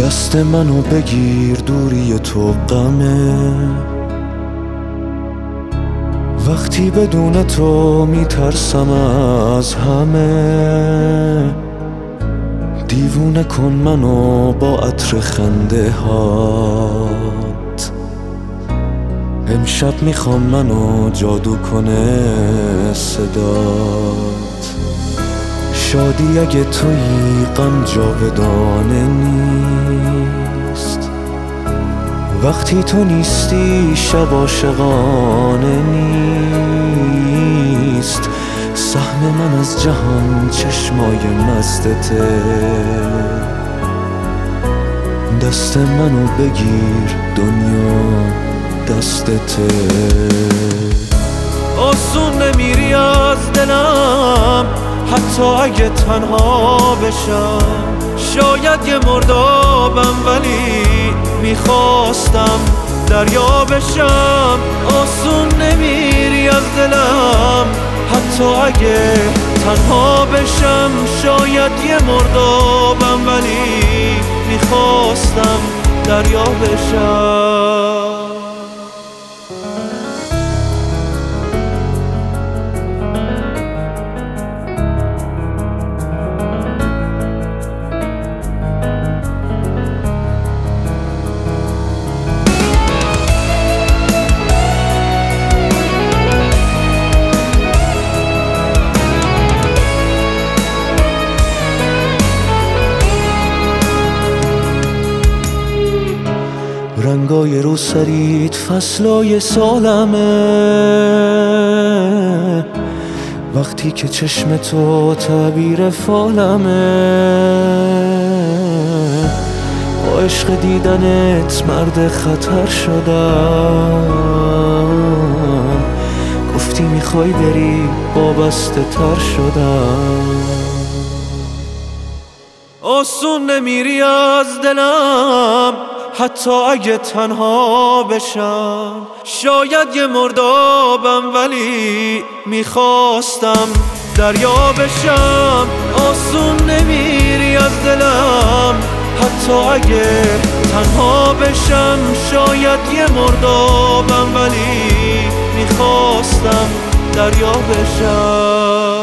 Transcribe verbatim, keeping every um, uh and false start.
دست منو بگیر، دوری تو غمه. وقتی بدون تو میترسم از همه. دیوونه کن منو با عطر خنده هات. امشب میخوام منو جادو کنه صدات. شادی اگه تویی غم جاودانه نیست. وقتی تو نیستی شب عاشقانه نیست. سهم من از جهان چشمای مستته. دست منو بگیر، دنیا دستته. آسون نمیری از دلم حتی اگه تنها بشم. شاید یه مردابم ولی میخواستم دریا بشم. آسون نمیری از دلم حتی اگه تنها بشم. شاید یه مردابم ولی میخواستم دریا بشم. رنگای رو سرید فصلای سالمه. وقتی که چشم تو تعبیر فالمه. با عشق دیدنت مرد خطر شدم. گفتی میخوای بری وابسته تر شدم. آسون نمیری از دلم حتی اگه تنها بشم. شاید یه مردابم ولی میخواستم دریا بشم. آسون نمیری از دلم حتی اگه تنها بشم. شاید یه مردابم ولی میخواستم دریا بشم.